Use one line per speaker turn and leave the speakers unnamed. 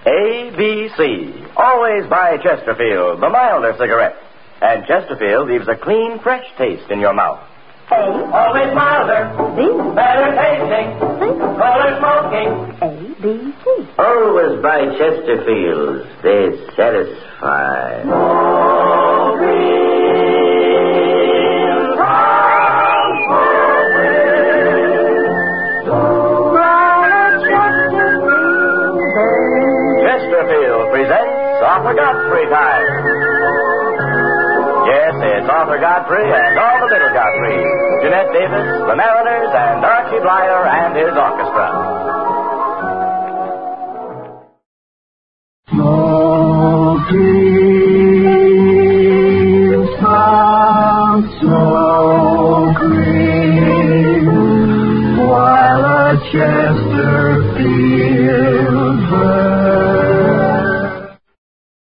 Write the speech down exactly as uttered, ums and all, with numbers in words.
A B C. Always buy Chesterfield, the milder cigarette. And Chesterfield leaves a clean, fresh taste in your mouth.
A.
Always milder.
B.
Better tasting.
C.
Fuller smoking.
A, B, C.
Always buy Chesterfields. They satisfy.
Oh, Chesterfield presents Arthur Godfrey Time. Yes, it's Arthur Godfrey and all the little Godfreys. Jeanette Davis, the Mariners, and Archie Blyer and his orchestra.